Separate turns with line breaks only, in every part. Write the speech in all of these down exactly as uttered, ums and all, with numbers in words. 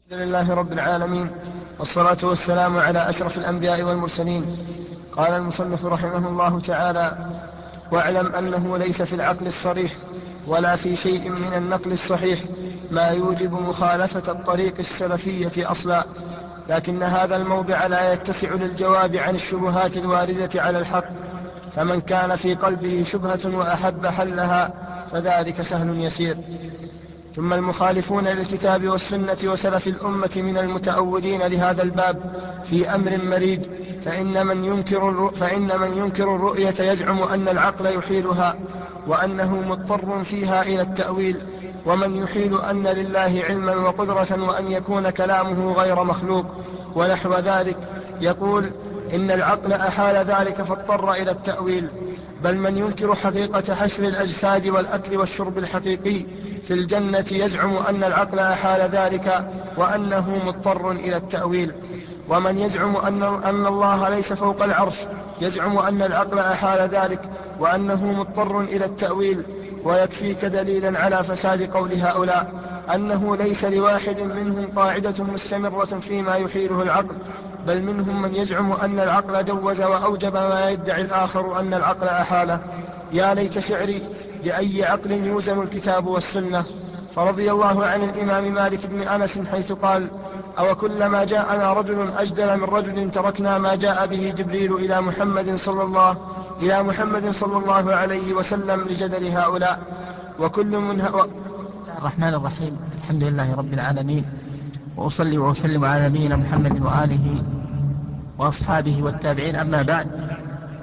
الحمد لله رب العالمين، والصلاة والسلام على أشرف الأنبياء والمرسلين. قال المصنف رحمه الله تعالى: واعلم أنه ليس في العقل الصريح ولا في شيء من النقل الصحيح ما يوجب مخالفة الطريق السلفية أصلا، لكن هذا الموضع لا يتسع للجواب عن الشبهات الواردة على الحق، فمن كان في قلبه شبهة وأحب حلها فذلك سهل يسير. ثم المخالفون للكتاب والسنة وسلف الأمة من المتأولين لهذا الباب في أمر مريج، فإن من ينكر, فإن من ينكر الرؤية يزعم أن العقل يحيلها وأنه مضطر فيها إلى التأويل، ومن يحيل أن لله علما وقدرة وأن يكون كلامه غير مخلوق ونحو ذلك يقول إن العقل أحال ذلك فاضطر إلى التأويل. بل من ينكر حقيقة حشر الأجساد والأكل والشرب الحقيقي في الجنة يزعم أن العقل أحال ذلك وأنه مضطر إلى التأويل. ومن يزعم أن, أن الله ليس فوق العرش يزعم أن العقل أحال ذلك وأنه مضطر إلى التأويل. ويكفيك دليلا على فساد قول هؤلاء أنه ليس لواحد منهم قاعدة مستمرة فيما يحيله العقل، بل منهم من يزعم أن العقل جوز وأوجب ما يدعي الآخر أن العقل أحاله. يا ليت شعري بأي عقل يوزن الكتاب والسنة. فرضي الله عن الإمام مالك بن أنس حيث قال: أو كلما جاءنا رجل أجدل من رجل تركنا ما جاء به جبريل إلى محمد صلى الله إلى محمد صلى الله عليه وسلم لجدل هؤلاء. وكل من ه...
الرحمن الرحيم. الحمد لله رب العالمين، وأصلي وأسلم على نبينا محمد وآله وأصحابه والتابعين، أما بعد.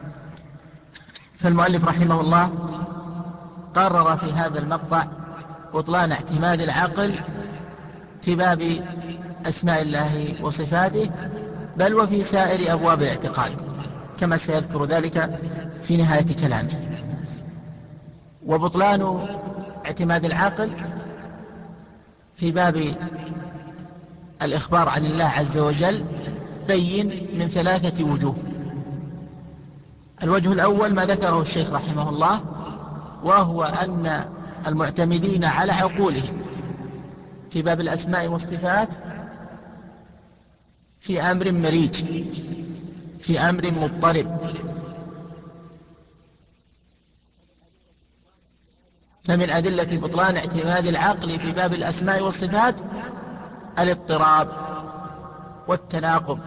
فالمؤلف رحمه الله قرر في هذا المقطع بطلان اعتماد العقل في باب أسماء الله وصفاته، بل وفي سائر أبواب الاعتقاد، كما سيذكر ذلك في نهاية كلامه. وبطلان اعتماد العقل في باب الإخبار عن الله عز وجل بين من ثلاثة وجوه. الوجه الأول ما ذكره الشيخ رحمه الله، وهو أن المعتمدين على عقولهم في باب الأسماء والصفات في أمر مريج، في أمر مضطرب. فمن أدلة بطلان اعتماد العقل في باب الأسماء والصفات الاضطراب والتناقض،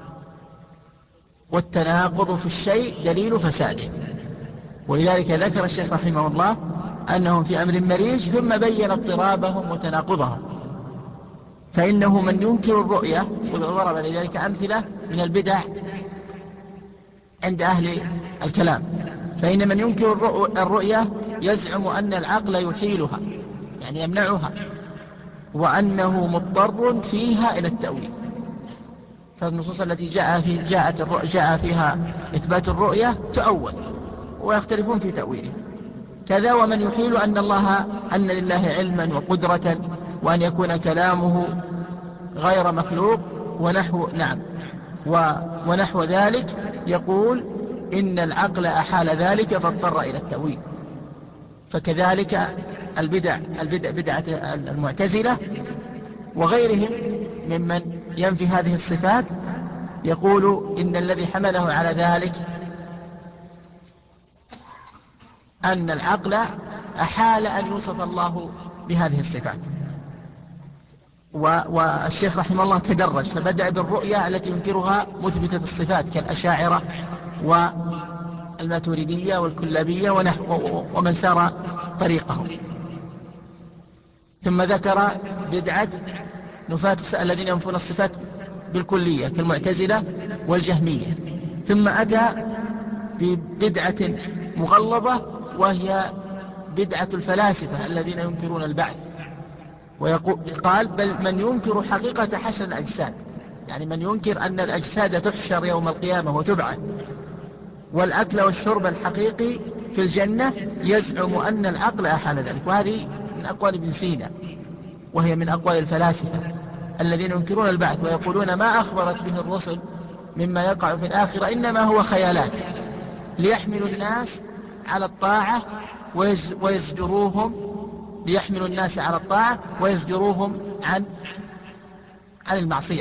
والتناقض في الشيء دليل فساده. ولذلك ذكر الشيخ رحمه الله أنهم في أمر مريج، ثم بين اضطرابهم وتناقضهم. فإنه من ينكر الرؤية، وضرب لذلك أمثلة من البدع عند أهل الكلام، فإن من ينكر الرؤية يزعم أن العقل يحيلها، يعني يمنعها، وأنه مضطر فيها إلى التأويل. فالنصوص التي جاء, في جاءت جاء فيها إثبات الرؤية تؤول، ويختلفون في تأويله. كذا ومن يحيل أن الله أن لله علما وقدرة وأن يكون كلامه غير مخلوق ونحو نعم ونحو ذلك يقول إن العقل أحال ذلك فاضطر إلى التأويل. فكذلك البدع البدع بدعة المعتزلة وغيرهم ممن ينفي هذه الصفات يقول إن الذي حمله على ذلك أن العقل أحال أن يوصف الله بهذه الصفات. والشيخ رحمه الله تدرج، فبدأ بالرؤية التي ينكرها مثبتة الصفات كالأشاعرة والماتريدية والكلابية ونحو ومن سار طريقهم، ثم ذكر بدعة نفاة الذين ينفون الصفات بالكلية كالمعتزلة والجهمية، ثم أتى ببدعة مغلظة وهي بدعة الفلاسفة الذين ينكرون البعث. وقال بل من ينكر حقيقة حشر الأجساد، يعني من ينكر أن الأجساد تحشر يوم القيامة وتبعث، والأكل والشرب الحقيقي في الجنة يزعم أن العقل أحال ذلك. وهذه من أقوال ابن سينا، وهي من أقوال الفلاسفة الذين ينكرون البعث ويقولون ما أخبرت به الرسل مما يقع في الآخرة إنما هو خيالات ليحملوا الناس على الطاعة ويزجروهم ليحملوا الناس على الطاعة ويزجروهم عن عن المعصية.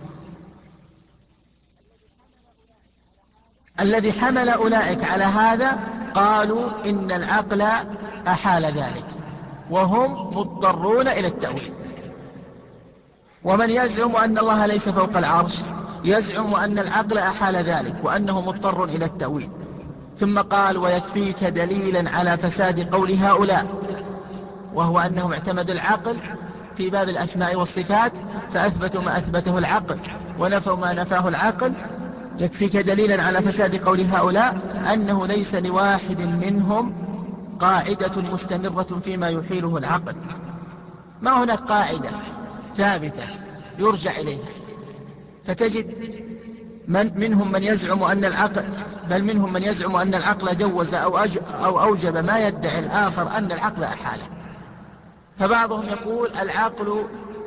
الذي حمل أولئك على هذا قالوا إن العقل أحال ذلك وهم مضطرون إلى التأويل. ومن يزعم أن الله ليس فوق العرش يزعم أن العقل أحال ذلك وأنه مضطر إلى التأويل. ثم قال ويكفيك دليلا على فساد قول هؤلاء، وهو أنهم اعتمدوا العقل في باب الأسماء والصفات فأثبتوا ما أثبته العقل ونفوا ما نفاه العقل. يكفيك دليلا على فساد قول هؤلاء أنه ليس لواحد منهم قاعدة مستمرة فيما يحيله العقل. ما هناك قاعدة ثابتة يرجع إليها، فتجد من منهم من يزعم أن العقل بل منهم من يزعم أن العقل جوز أو, أج أو أوجب ما يدعي الآخر أن العقل أحاله. فبعضهم يقول العقل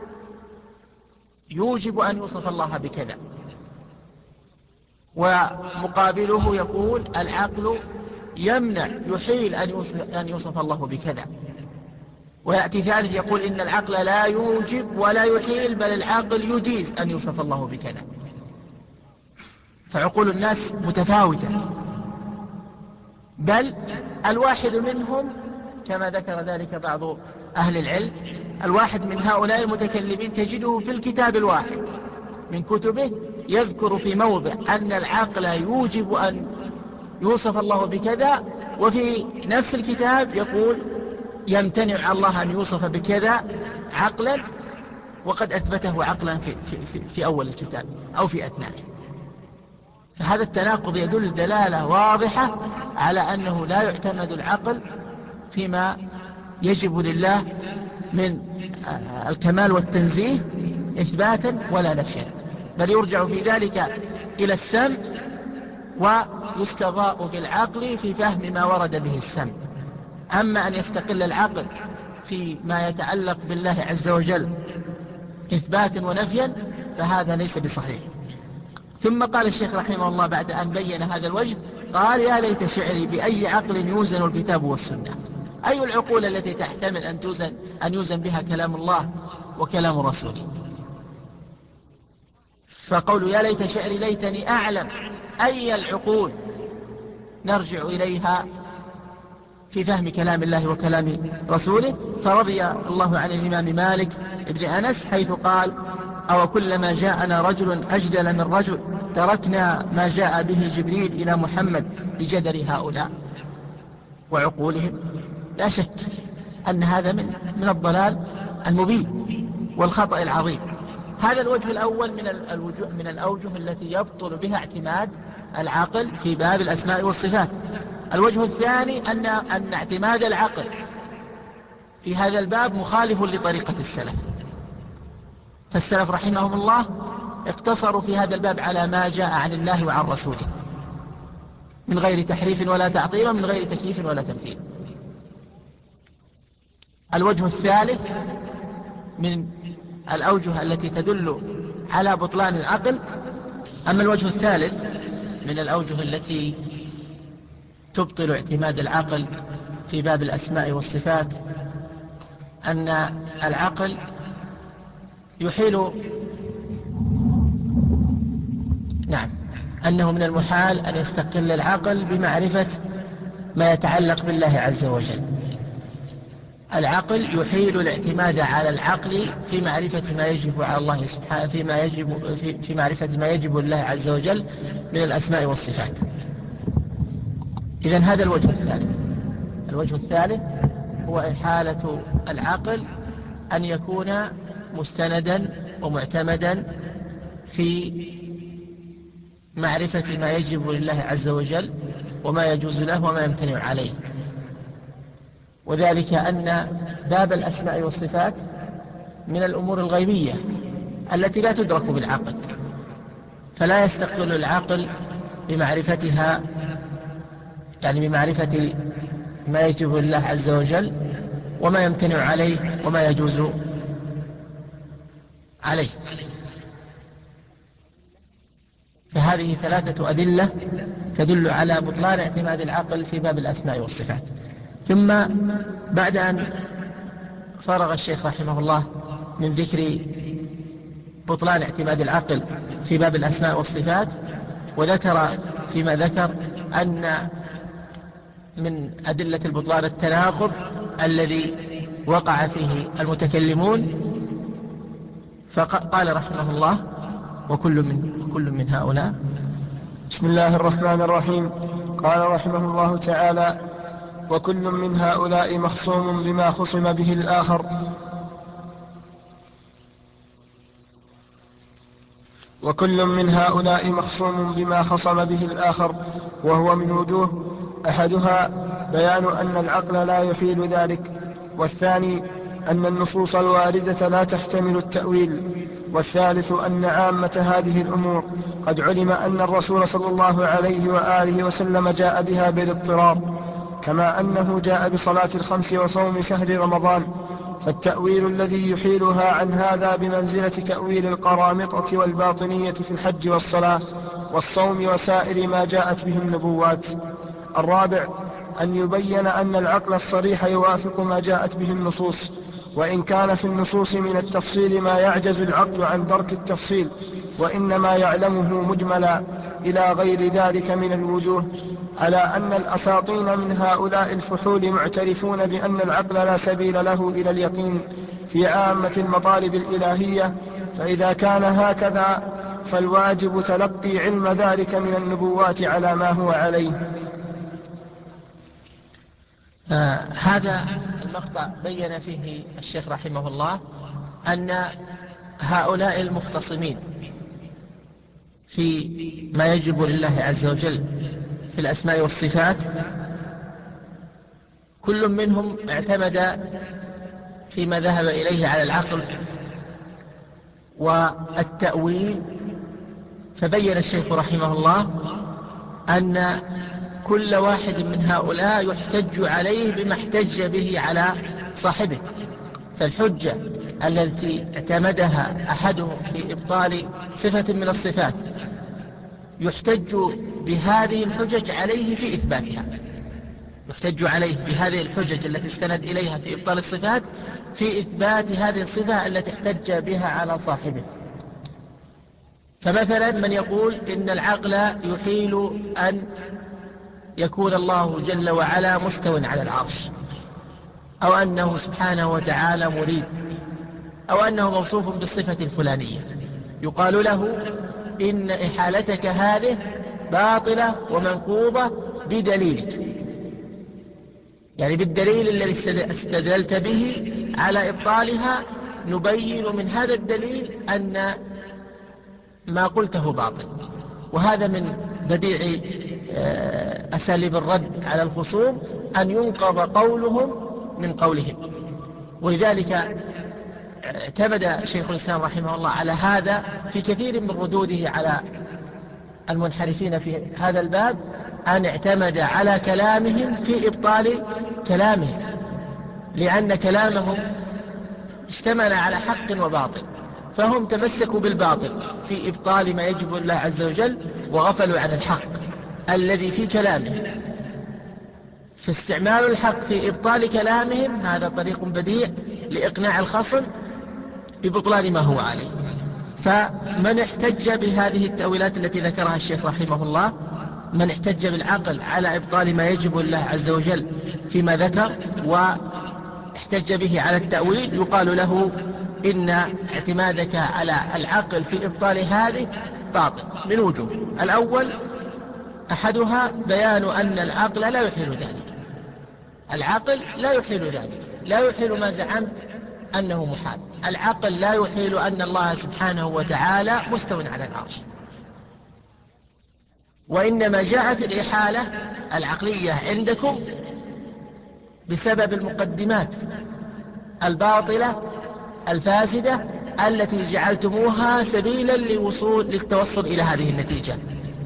يوجب أن يوصف الله بكذا، ومقابله يقول العقل يمنع يحيل أن يوصف, أن يوصف الله بكذا. ويأتي ثالث يقول إن العقل لا يوجب ولا يحيل بل العقل يجيز أن يوصف الله بكذا. فعقول الناس متفاوتة، بل الواحد منهم كما ذكر ذلك بعض أهل العلم، الواحد من هؤلاء المتكلمين تجده في الكتاب الواحد من كتبه يذكر في موضع أن العقل يوجب أن يوصف الله بكذا، وفي نفس الكتاب يقول يمتنع الله أن يوصف بكذا عقلا، وقد أثبته عقلا في, في, في, في أول الكتاب أو في أثنائه. فهذا التناقض يدل دلالة واضحة على أنه لا يعتمد العقل فيما يجب لله من الكمال والتنزيه إثباتا ولا نفيا، بل يرجع في ذلك إلى السمع ويستضاء بالعقل في فهم ما ورد به السمع. أما أن يستقل العقل فيما يتعلق بالله عز وجل إثباتا ونفيا فهذا ليس بصحيح. ثم قال الشيخ رحمه الله بعد أن بين هذا الوجه قال يا ليت شعري بأي عقل يوزن الكتاب والسنة. أي العقول التي تحتمل أن توزن, أن يوزن بها كلام الله وكلام رسوله؟ فقول يا ليت شعري ليتني أعلم أي العقول نرجع إليها في فهم كلام الله وكلام رسوله. فرضي الله عن الإمام مالك ابن أنس حيث قال أو كلما جاءنا رجل أجدل من رجل تركنا ما جاء به جبريل إلى محمد بجدر هؤلاء وعقولهم. لا شك أن هذا من, من الضلال المبين والخطأ العظيم. هذا الوجه الأول من, الوجه من الأوجه التي يبطل بها اعتماد العقل في باب الأسماء والصفات. الوجه الثاني أن, أن اعتماد العقل في هذا الباب مخالف لطريقة السلف. فالسلف رحمهم الله اقتصروا في هذا الباب على ما جاء عن الله وعن رسوله من غير تحريف ولا تعطيل ومن غير تكييف ولا تمثيل. الوجه الثالث من الأوجه التي تدل على بطلان العقل. أما الوجه الثالث من الأوجه التي تبطل اعتماد العقل في باب الأسماء والصفات أن العقل يحيل نعم أنه من المحال أن يستقل العقل بمعرفة ما يتعلق بالله عز وجل. العقل يحيل الاعتماد على العقل في معرفة ما يجب على الله سبحانه فيما يجب في, في معرفة ما يجب لله عز وجل من الأسماء والصفات. إذن هذا الوجه الثالث. الوجه الثالث هو إحالة العقل أن يكون مستندا ومعتمدا في معرفة ما يجب لله عز وجل وما يجوز له وما يمتنع عليه. وذلك أن باب الأسماء والصفات من الأمور الغيبية التي لا تدرك بالعقل، فلا يستقل العقل بمعرفتها يعني بمعرفة ما يجب لله عز وجل وما يمتنع عليه وما يجوز عليه. فهذه ثلاثة أدلة تدل على بطلان اعتماد العقل في باب الأسماء والصفات. ثم بعد أن فرغ الشيخ رحمه الله من ذكر بطلان اعتماد العقل في باب الأسماء والصفات، وذكر فيما ذكر أن من أدلة البطلان التناقض الذي وقع فيه المتكلمون، فقال رحمه الله: وكل من, وكل من هؤلاء.
بسم الله الرحمن الرحيم. قال رحمه الله تعالى: وكل من هؤلاء مخصوم بما خصم به الآخر وكل من هؤلاء مخصوم بما خصم به الآخر وهو من وجوه: أحدها بيان أن العقل لا يحيل ذلك، والثاني أن النصوص الواردة لا تحتمل التأويل، والثالث أن عامة هذه الأمور قد علم أن الرسول صلى الله عليه وآله وسلم جاء بها بالاضطرار، كما أنه جاء بصلاة الخمس وصوم شهر رمضان، فالتأويل الذي يحيلها عن هذا بمنزلة تأويل القرامطة والباطنية في الحج والصلاة والصوم وسائر ما جاءت به النبوات. الرابع أن يبين أن العقل الصريح يوافق ما جاءت به النصوص، وإن كان في النصوص من التفصيل ما يعجز العقل عن درك التفصيل، وإنما يعلمه مجملا، إلى غير ذلك من الوجوه، على أن الأساطين من هؤلاء الفحول معترفون بأن العقل لا سبيل له إلى اليقين في عامة المطالب الإلهية. فإذا كان هكذا فالواجب تلقي علم ذلك من النبوات على ما هو عليه.
آه هذا المقطع بين فيه الشيخ رحمه الله أن هؤلاء المختصمين في ما يجب لله عز وجل في الأسماء والصفات كل منهم اعتمد فيما ذهب إليه على العقل والتأويل. فبين الشيخ رحمه الله أن كل واحد من هؤلاء يحتج عليه بما احتج به على صاحبه، فالحجة التي اعتمدها أحدهم في إبطال صفة من الصفات يحتج بهذه الحجج عليه في إثباتها، يحتج عليه بهذه الحجج التي استند إليها في إبطال الصفات في إثبات هذه الصفة التي احتج بها على صاحبه. فمثلا من يقول إن العقل يحيل أن يكون الله جل وعلا مستوٍ على العرش، أو أنه سبحانه وتعالى مريد، أو أنه موصوف بالصفة الفلانية، يقال له إن إحالتك هذه باطلة ومنقوضة بدليلك، يعني بالدليل الذي استدللت به على إبطالها نبين من هذا الدليل أن ما قلته باطل. وهذا من بديع أساليب الرد على الخصوم أن ينقض قولهم من قولهم. ولذلك اعتمد شيخ الإسلام رحمه الله على هذا في كثير من ردوده على المنحرفين في هذا الباب، أن اعتمد على كلامهم في إبطال كلامهم، لأن كلامهم اشتمل على حق وباطل، فهم تمسكوا بالباطل في إبطال ما يجب الله عز وجل، وغفلوا عن الحق الذي في كلامهم. فاستعمال الحق في إبطال كلامهم هذا طريق بديع لإقناع الخصم ببطلان ما هو عليه. فمن احتج بهذه التأويلات التي ذكرها الشيخ رحمه الله، من احتج بالعقل على إبطال ما يجب الله عز وجل فيما ذكر واحتج به على التأويل، يقال له إن اعتمادك على العقل في إبطال هذه باطل من وجوه. الأول أحدها بيان أن العقل لا يحيل ذلك، العقل لا يحيل ذلك، لا يحيل ما زعمت أنه محال. العقل لا يحيل أن الله سبحانه وتعالى مستوٍ على العرش، وإنما جاءت الإحالة العقلية عندكم بسبب المقدمات الباطلة الفاسدة التي جعلتموها سبيلا لوصول للتوصل إلى هذه النتيجة.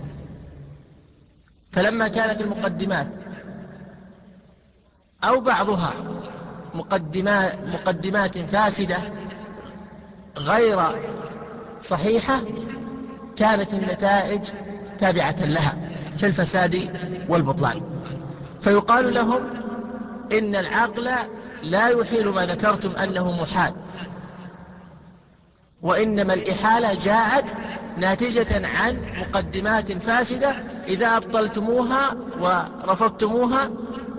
فلما كانت المقدمات أو بعضها مقدمات, مقدمات فاسدة غير صحيحة، كانت النتائج تابعة لها في الفساد والبطلان. فيقال لهم إن العقل لا يحيل ما ذكرتم أنه محال، وإنما الإحالة جاءت ناتجة عن مقدمات فاسدة إذا أبطلتموها ورفضتموها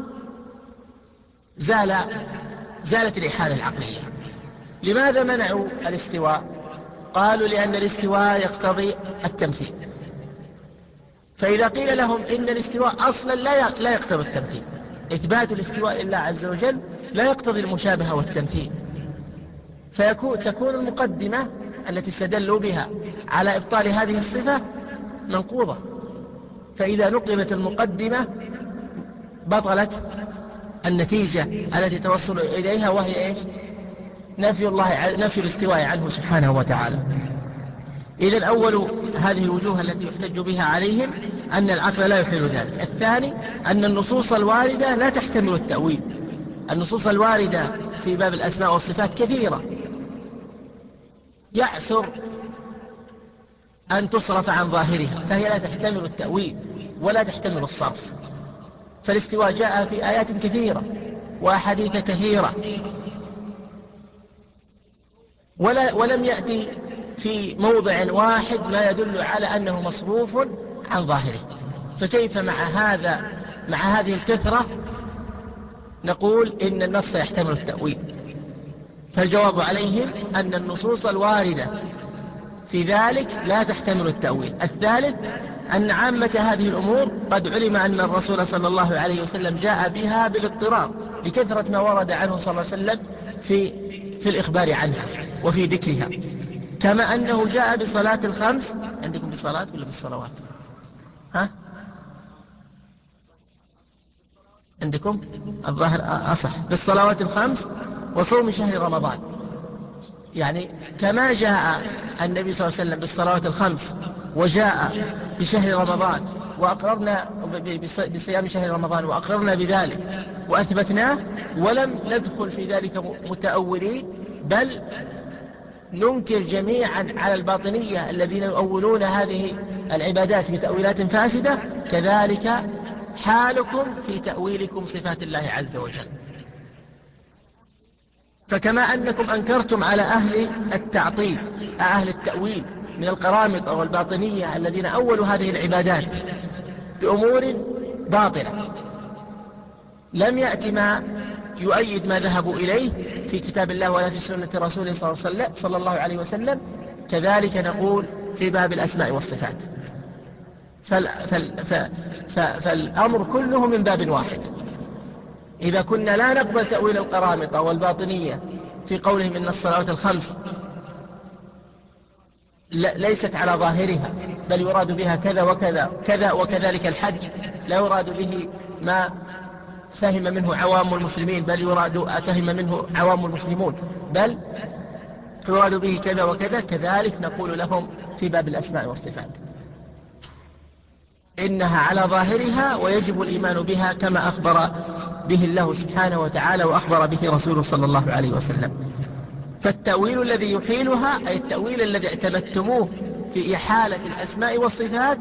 زال زالت الإحالة العقلية. لماذا منعوا الاستواء؟ قالوا لأن الاستواء يقتضي التمثيل، فإذا قيل لهم إن الاستواء أصلا لا يقتضي التمثيل، إثبات الاستواء لله عز وجل لا يقتضي المشابهة والتمثيل، فتكون المقدمة التي استدلوا بها على إبطال هذه الصفة منقوضة. فإذا نقضت المقدمة بطلت النتيجة التي توصل إليها، وهي إيش؟ نفي الله نفي الاستواء عنه سبحانه وتعالى. إذن أول هذه الوجوه التي يحتج بها عليهم أن العقل لا يحيل ذلك. الثاني أن النصوص الواردة لا تحتمل التأويل. النصوص الواردة في باب الأسماء والصفات كثيرة، يعسر أن تصرف عن ظاهرها، فهي لا تحتمل التأويل ولا تحتمل الصرف. فالاستواء جاء في آيات كثيرة وأحاديث كثيرة، ولا ولم يأتي في موضع واحد ما يدل على أنه مصروف عن ظاهره. فكيف مع هذا مع هذه الكثرة نقول إن النص يحتمل التأويل؟ فالجواب عليهم أن النصوص الواردة في ذلك لا تحتمل التأويل. الثالث أن عامة هذه الأمور قد علم أن الرسول صلى الله عليه وسلم جاء بها بالاضطرار لكثرة ما ورد عنه صلى الله عليه وسلم في, في الإخبار عنها وفي ذكرها، كما أنه جاء بصلاة الخمس. عندكم بصلاة ولا بالصلوات؟ ها؟ عندكم الظاهر أصح بالصلوات الخمس وصوم شهر رمضان. يعني كما جاء النبي صلى الله عليه وسلم بالصلوات الخمس وجاء بشهر رمضان وأقررنا بصيام شهر رمضان وأقررنا بذلك وأثبتناه، ولم ندخل في ذلك متأولين، بل ننكر جميعا على الباطنية الذين يؤولون هذه العبادات بتأويلات فاسدة. كذلك حالكم في تأويلكم صفات الله عز وجل. فكما أنكم أنكرتم على أهل التعطيل أهل التأويل من القرامطة والباطنية الذين أولوا هذه العبادات بأمور باطلة لم يأتي ما يؤيد ما ذهبوا إليه في كتاب الله ولا في سنة رسوله صلى الله عليه وسلم، كذلك نقول في باب الأسماء والصفات. فال فال فال فالأمر كله من باب واحد. إذا كنا لا نقبل تأويل القرامطة والباطنية في قولهم إن الصلوات الخمس ليست على ظاهرها بل يراد بها كذا وكذا كذا، وكذلك الحج لا يراد به ما فهم منه عوام المسلمين بل يراد فهم منه عوام المسلمون، بل يراد به كذا وكذا، كذلك نقول لهم في باب الأسماء والصفات إنها على ظاهرها ويجب الإيمان بها كما أخبر به الله سبحانه وتعالى وأخبر به رسوله صلى الله عليه وسلم. فالتأويل الذي يحيلها أي التأويل الذي اعتمدتموه في إحالة الأسماء والصفات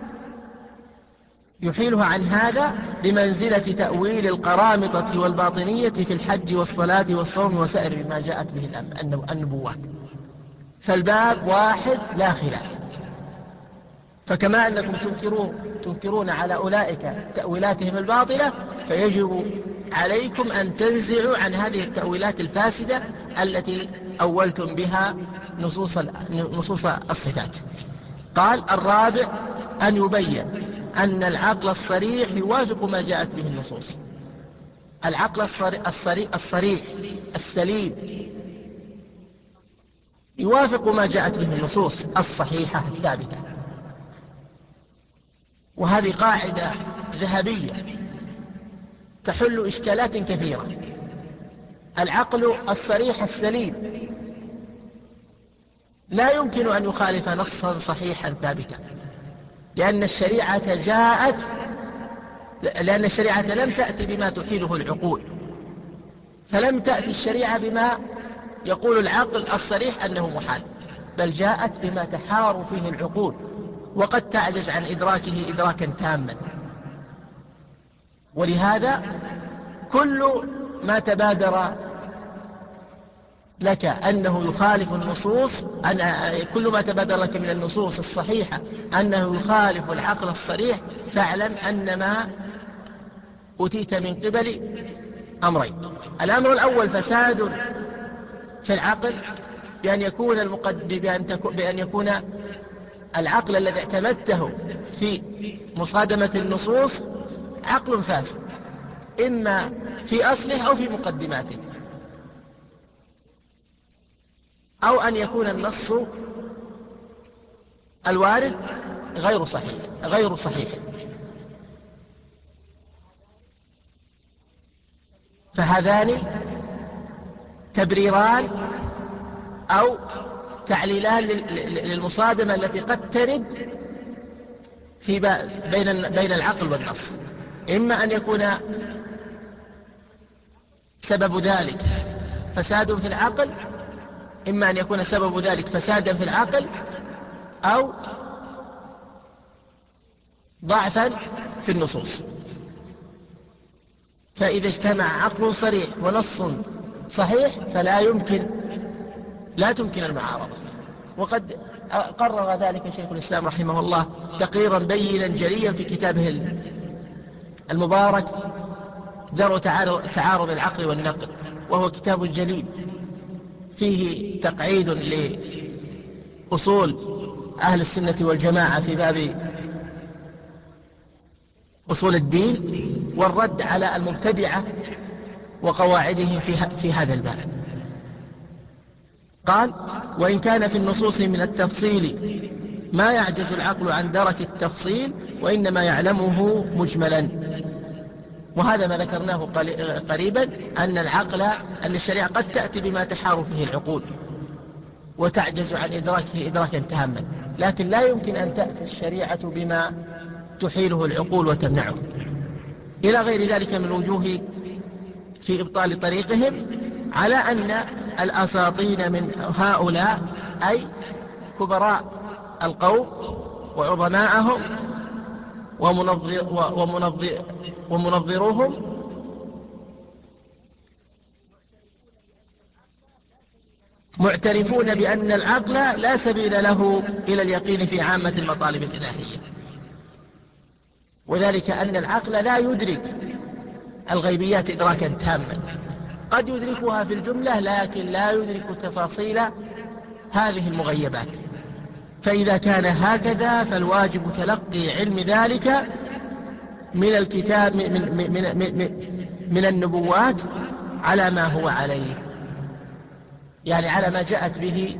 يحيلها عن هذا بمنزلة تأويل القرامطة والباطنية في الحج والصلاة والصوم وسائر ما جاءت به النبوات. فالباب واحد لا خلاف. فكما أنكم تنكرون, تنكرون على أولئك تأويلاتهم الباطلة، فيجب عليكم أن تنزعوا عن هذه التأويلات الفاسدة التي أولتم بها نصوص, نصوص الصفات. قال الرابع أن يبين أن العقل الصريح يوافق ما جاءت به النصوص. العقل الصريح, الصريح السليم يوافق ما جاءت به النصوص الصحيحة الثابتة. وهذه قاعدة ذهبية تحل إشكالات كثيرة. العقل الصريح السليم لا يمكن أن يخالف نصا صحيحا ثابتا، لأن الشريعة جاءت لأن الشريعة لم تأتي بما تحيله العقول، فلم تأتي الشريعة بما يقول العقل الصريح أنه محال، بل جاءت بما تحار فيه العقول وقد تعجز عن إدراكه إدراكا تاما. ولهذا كل ما تبادر لك أنه يخالف النصوص، أن كل ما تبادر لك من النصوص الصحيحة أنه يخالف العقل الصريح، فاعلم أن ما أتيت من قبل أمرين. الأمر الأول فساد في العقل بأن يكون المقدم بأن, بأن يكون العقل الذي اعتمدته في مصادمة النصوص عقل فاسد، إما في أصله أو في مقدماته، أو أن يكون النص الوارد غير صحيح غير صحيح فهذان تبريران أو تعليلان للمصادمة التي قد ترد في بين بين العقل والنص. إما أن يكون سبب ذلك فساد في العقل إما أن يكون سبب ذلك فسادا في العقل أو ضعفا في النصوص. فإذا اجتمع عقل صريح ونص صحيح فلا يمكن لا تمكن المعارضة. وقد قرر ذلك شيخ الإسلام رحمه الله تقريرا بينا جليا في كتابه المبارك درء تعارض العقل والنقل، وهو كتاب جليل فيه تقعيد لأصول أهل السنة والجماعة في باب أصول الدين، والرد على المبتدعة وقواعدهم في, في هذا الباب. قال: وإن كان في النصوص من التفصيل ما يعجز العقل عن درك التفصيل وإنما يعلمه مجملا. وهذا ما ذكرناه قريبا، أن العقل أن الشريعة قد تأتي بما تحار فيه العقول وتعجز عن إدراكه إدراكا تاما، لكن لا يمكن أن تأتي الشريعة بما تحيله العقول وتمنعه، إلى غير ذلك من الوجوه في إبطال طريقهم، على أن الأساطين من هؤلاء أي كبراء القوم وعظماءهم ومنظر ومنظر ومنظروهم معترفون بأن العقل لا سبيل له إلى اليقين في عامة المطالب الإلهية، وذلك أن العقل لا يدرك الغيبيات إدراكا تاما، قد يدركها في الجملة لكن لا يدرك تفاصيل هذه المغيبات. فإذا كان هكذا فالواجب تلقي علم ذلك من الكتاب من, من, من, من, من النبوات على ما هو عليه، يعني على ما جاءت به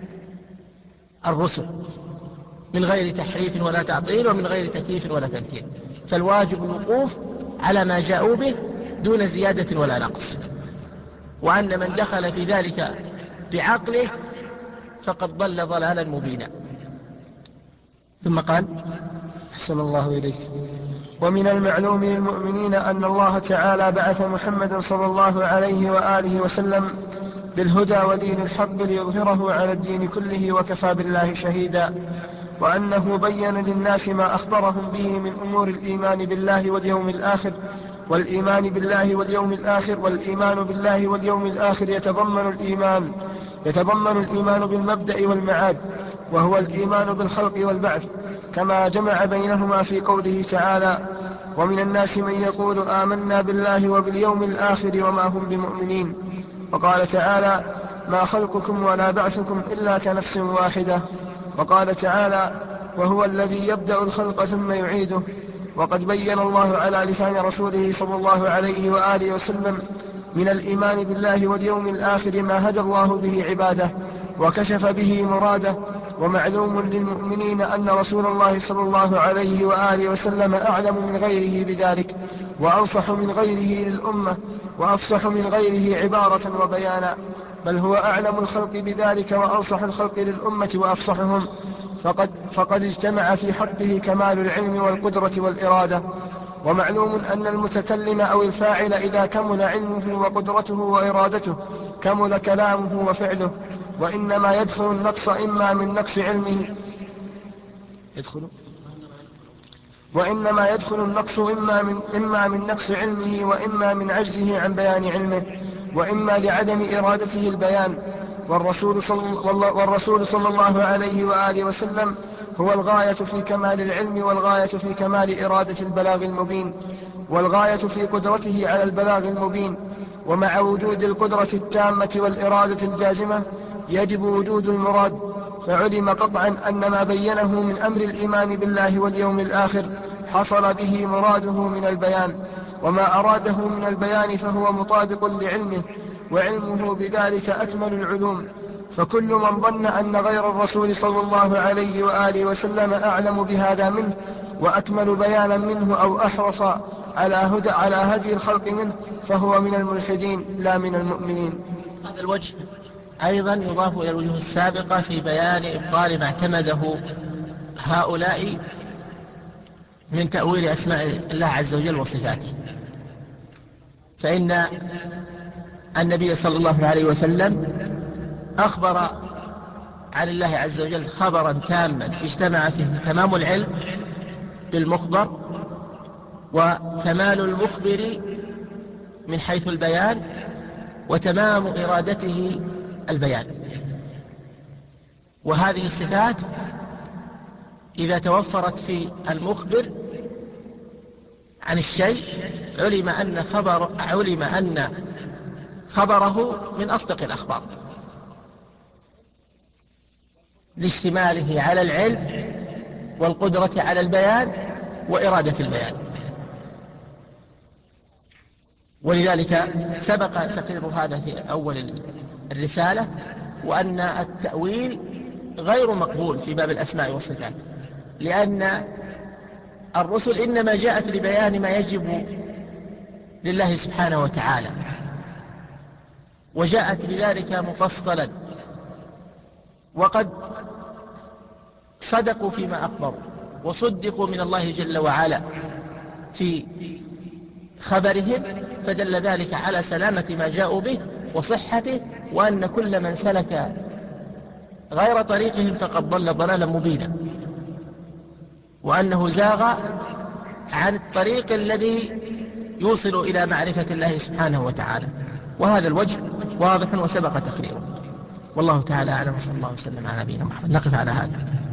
الرسل من غير تحريف ولا تعطيل ومن غير تكييف ولا تمثيل. فالواجب الوقوف على ما جاءوا به دون زيادة ولا نقص، وأن من دخل في ذلك بعقله فقد ضل ضلالا مبينا. ثم قال:
أحسن الله إليك. ومن المعلوم للمؤمنين أن الله تعالى بعث محمدا صلى الله عليه وآله وسلم بالهدى ودين الحق ليظهره على الدين كله وكفى بالله شهيدا، وأنه بين للناس ما أخبرهم به من أمور الإيمان بالله واليوم الآخر والإيمان بالله واليوم الآخر والإيمان بالله واليوم الآخر يتضمن الإيمان يتضمن الإيمان بالمبدأ والمعاد، وهو الإيمان بالخلق والبعث، كما جمع بينهما في قوله تعالى: ومن الناس من يقول آمنا بالله وباليوم الآخر وما هم بمؤمنين. وقال تعالى: ما خلقكم ولا بعثكم إلا كنفس واحدة. وقال تعالى: وهو الذي يبدأ الخلق ثم يعيده. وقد بين الله على لسان رسوله صلى الله عليه وآله وسلم من الإيمان بالله واليوم الآخر ما هدى الله به عباده وكشف به مراده. ومعلوم للمؤمنين أن رسول الله صلى الله عليه وآله وسلم أعلم من غيره بذلك، وأنصح من غيره للأمة، وأفصح من غيره عبارة وبيانا، بل هو أعلم الخلق بذلك وأنصح الخلق للأمة وأفصحهم، فقد, فقد اجتمع في حقه كمال العلم والقدرة والإرادة. ومعلوم أن المتكلم أو الفاعل إذا كمل علمه وقدرته وإرادته كمل كلامه وفعله، وإنما يدخل النقص إما من نقص علمه يدخل وإنما يدخل النقص إما من, إما من نقص علمه وإما من عجزه عن بيان علمه، وإما لعدم إرادته البيان. والرسول صلى, والرسول صلى الله عليه وآله وسلم هو الغاية في كمال العلم، والغاية في كمال إرادة البلاغ المبين، والغاية في قدرته على البلاغ المبين. ومع وجود القدرة التامة والإرادة الجازمة يجب وجود المراد، فعلم قطعا أن ما بينه من أمر الإيمان بالله واليوم الآخر حصل به مراده من البيان، وما أراده من البيان فهو مطابق لعلمه، وعلمه بذلك أكمل العلوم. فكل من ظن أن غير الرسول صلى الله عليه وآله وسلم أعلم بهذا منه وأكمل بيانا منه أو أحرص على هدى على هدي الخلق منه فهو من الملحدين لا من المؤمنين.
هذا الوجه أيضا يضاف إلى الوجوه السابقة في بيان إبطال ما اعتمده هؤلاء من تأويل أسماء الله عز وجل وصفاته. فإن النبي صلى الله عليه وسلم أخبر عن الله عز وجل خبرا تاما اجتمع فيه تمام العلم بالمخبر وكمال المخبر من حيث البيان وتمام إرادته البيان. وهذه الصفات إذا توفرت في المخبر عن الشيء علم أن خبر علم أن خبره من أصدق الأخبار لاشتماله على العلم والقدرة على البيان وإرادة البيان. ولذلك سبق تقرير هذا في أول الرسالة، وأن التأويل غير مقبول في باب الأسماء والصفات، لأن الرسل إنما جاءت لبيان ما يجب لله سبحانه وتعالى، وجاءت بذلك مفصلا، وقد صدقوا فيما أخبروا وصدقوا من الله جل وعلا في خبرهم، فدل ذلك على سلامة ما جاءوا به وصحته، وأن كل من سلك غير طريقهم فقد ضل ضلالا مبينا، وأنه زاغ عن الطريق الذي يوصل إلى معرفة الله سبحانه وتعالى. وهذا الوجه واضح وسبق تقريره. والله تعالى أعلم، وصلى الله وسلم على نبينا محمد. نقف على هذا.